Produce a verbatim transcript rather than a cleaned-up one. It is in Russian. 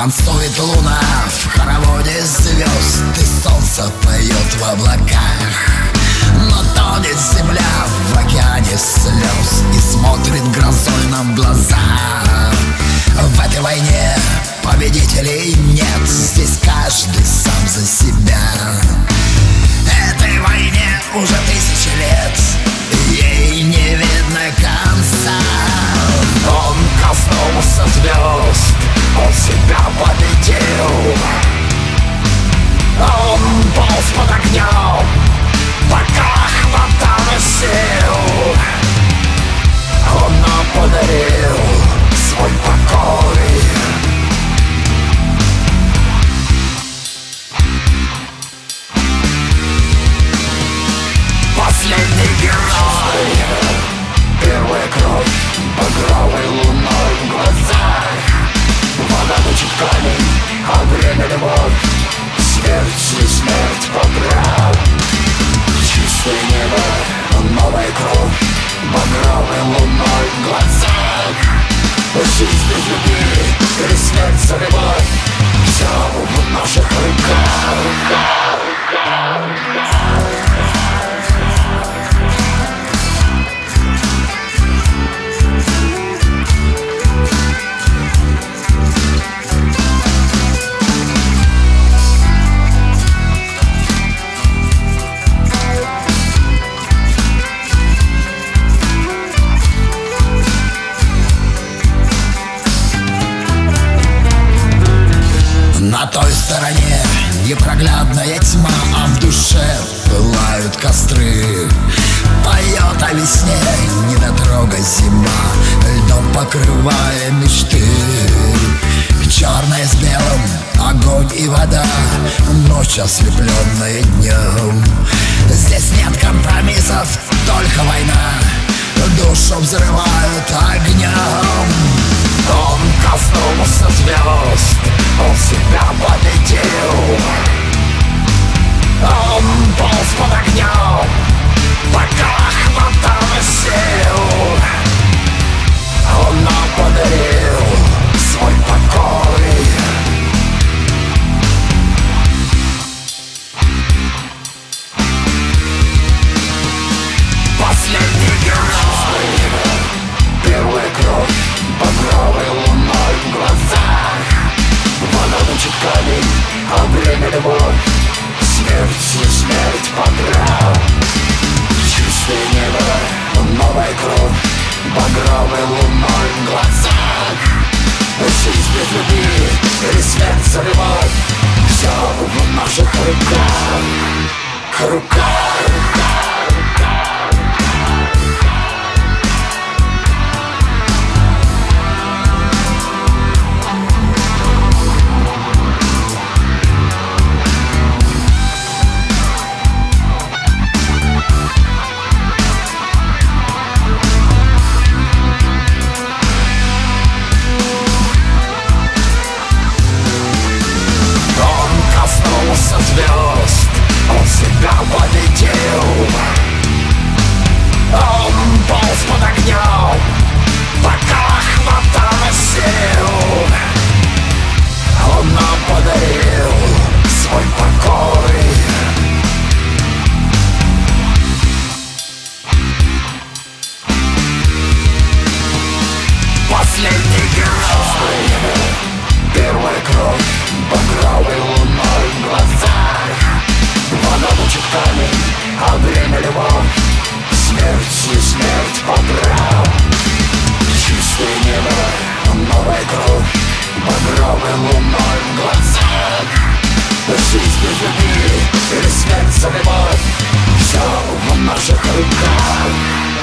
Танцует луна в хороводе звезд, и солнце поет в облаках. Но тонет земля в океане слез и смотрит грозой нам в глаза. В этой войне победителей нет, здесь каждый сам за себя. Этой войне уже тысячи лет, ей не видно конца. Он коснулся звезд, он себя победил. Он полз под огнем, пока хватало сил. Он нам подарил свой покой. Последний герой, первая кровь, багровой луной в глазах. Вода точит камень, а время любовь, смерть и смерть поправ. Чистое небо, новая кровь, багровой луной в глазах. Жизнь без любви или смерть за любовь, все в наших руках. На той стороне непроглядная тьма, а в душе пылают костры. Поет о весне недотрога зима, льдом покрывая мечты. Черное с белым, огонь и вода, ночь ослепленная днем. Здесь нет компромиссов, только война, душу взрывают огнем. Он коснулся звезд, он себя победил. Он полз под огнем, пока хватало сил. Он нам подарил свой покой. Последний герой, первая кровь, багровой луной в глазах. Вода точит камень, а время любовь, смерть и смерть поправ. Чистое небо, новая кровь, багровой луной в глазах. Жизнь без любви или смерть за любовь, все в наших руках. Руках, руках. Звезд, он себя победил. Он полз под огнем, пока хватало сил. Он нам подарил свой покой. Последний герой, первая кровь, багровой луной в глазах. Вода точит камень, а время любовь, смерть и смерть поправ. Чистое небо, новая кровь, багровой луной в глазах. Жизнь без любви или смерть за любовь, все в наших руках.